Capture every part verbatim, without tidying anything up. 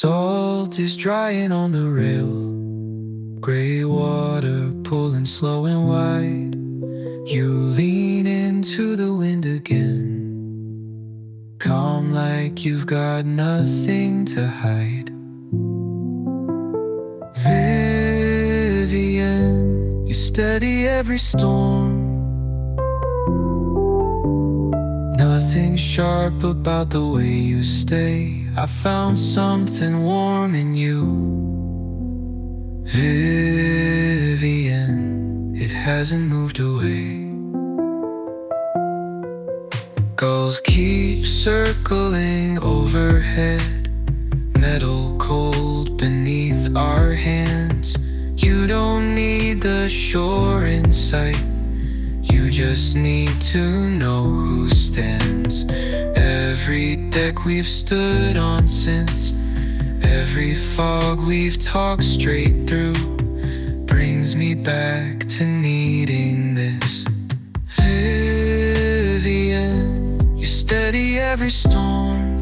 Salt is drying on the rail, gray water pulling slow and wide. You lean into the wind again, calm like you've got nothing to hide. Vivian, you steady every storm. Nothing sharp about the way you stay. I found something warm in you, Vivian, it hasn't moved away. Gulls keep circling overhead, metal cold beneath our hands. You don't need the shore in sight, you just need to know who stands. Every deck we've stood on since, every fog we've talked straight through, brings me back to needing this. Vivian, you steady every storm.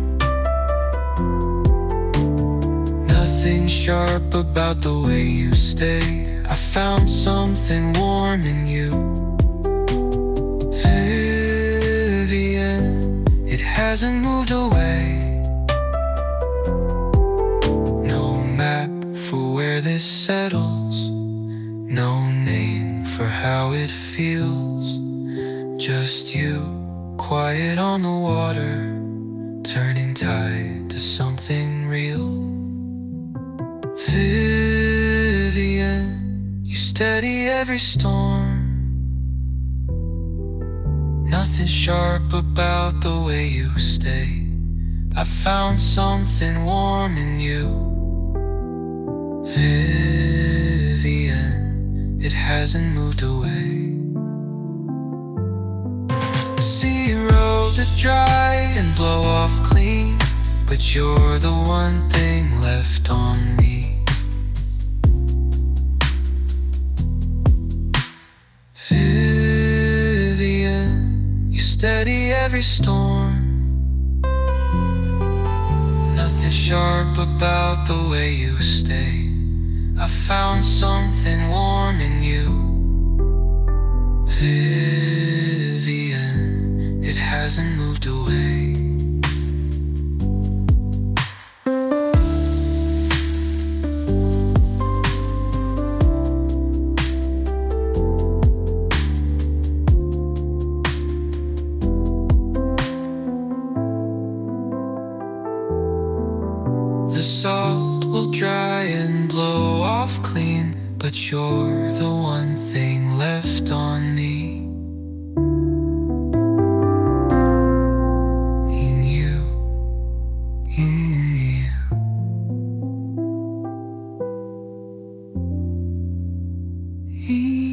Nothing sharp about the way you stay. I found something warm in you, Vivian, it hasn't moved away. No map for where this settles, no name for how it feels. Just you, quiet on the water, turning tide to something real. Vivian, you steady every storm. Nothing sharp about the way you stay. I found something warm in you, Vivian, it hasn't moved away. Sea road to dry and blow off clean, but you're the one thing left on me. Vivian, you steady every storm. Nothing sharp about the way you stay. I found something warm in you, Vivian, it hasn't moved away. The salt will dry and blow off clean, but you're the one thing left on me. In you, in you, in